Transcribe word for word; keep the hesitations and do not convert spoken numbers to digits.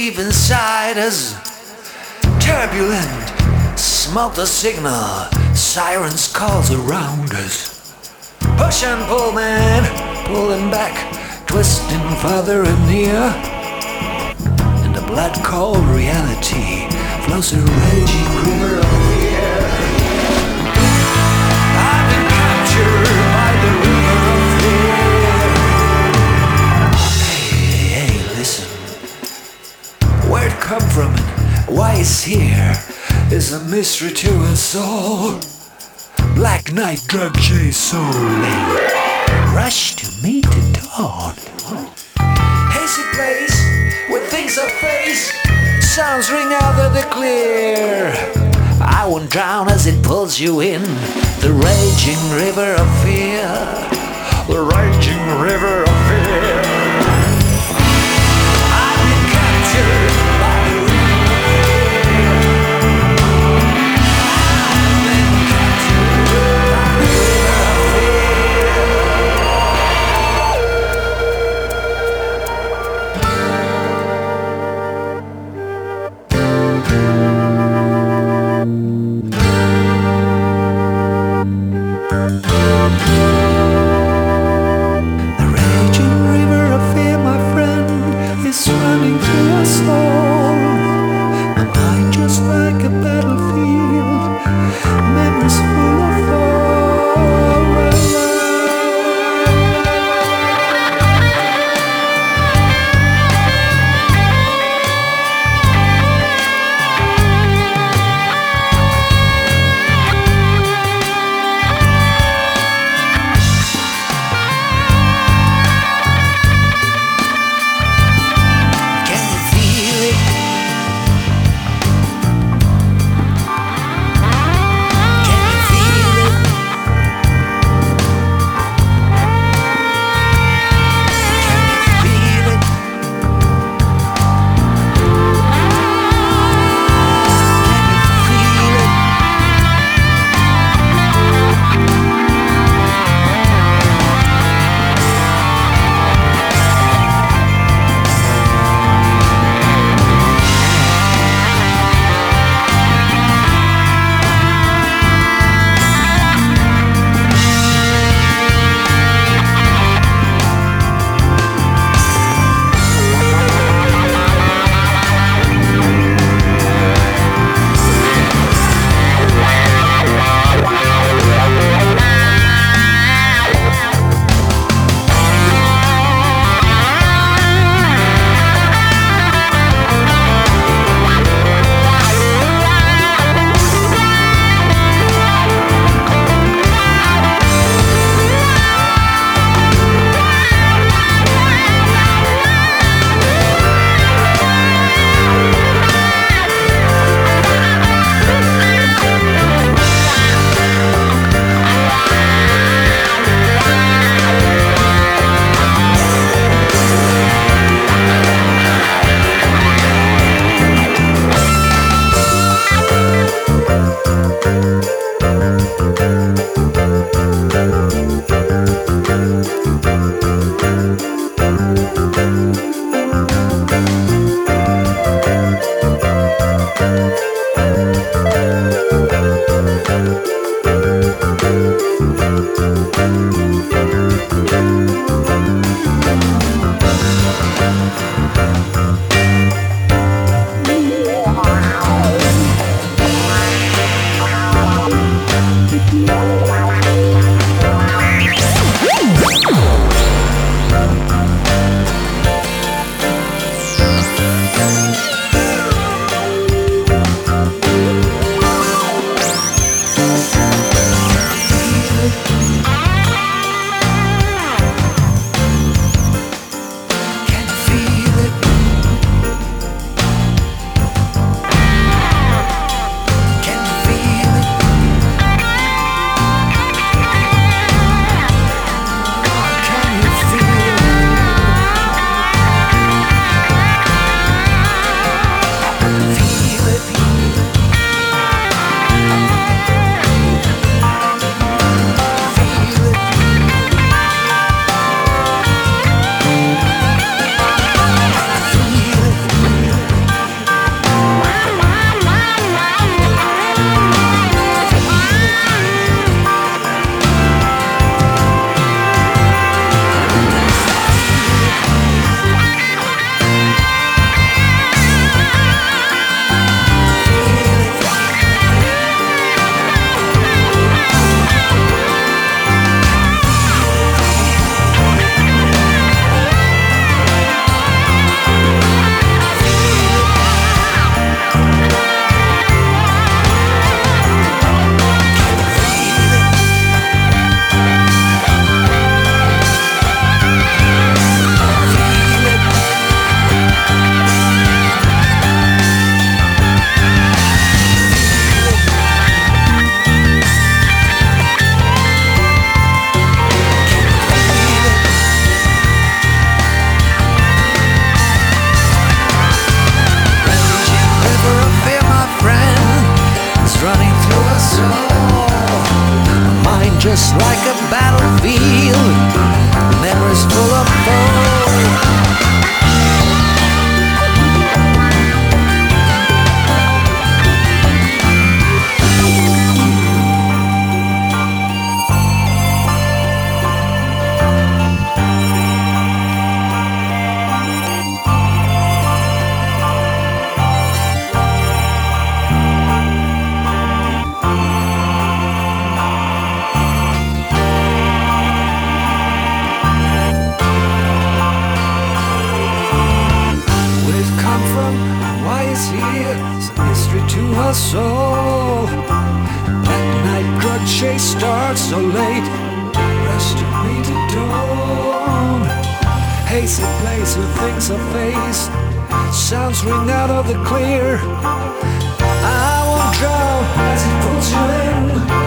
deep inside us. Turbulent, smelt the signal, sirens calls around us. Push and pull, man, pulling back, twisting farther and near. And the blood cold reality flows a raging river of fear. I've been captured by the river of fear. Hey, hey, listen. Where it come from and why it's here is a mystery to us all. Black night drug chase so late, rush to meet the dawn. Hazy place where things are faced, sounds ring out of the clear. I won't drown as it pulls you in, the raging river of fear, the raging river of fear. I've been captured by the river of fear. I've been captured by the river of the raging just like a battlefield, memories full of foe. It's a mystery to us all. Black night drug chase starts so late, rest of me to dawn. Hazy place where things are faced, sounds ring out of the clear. I won't drown as it pulls you in.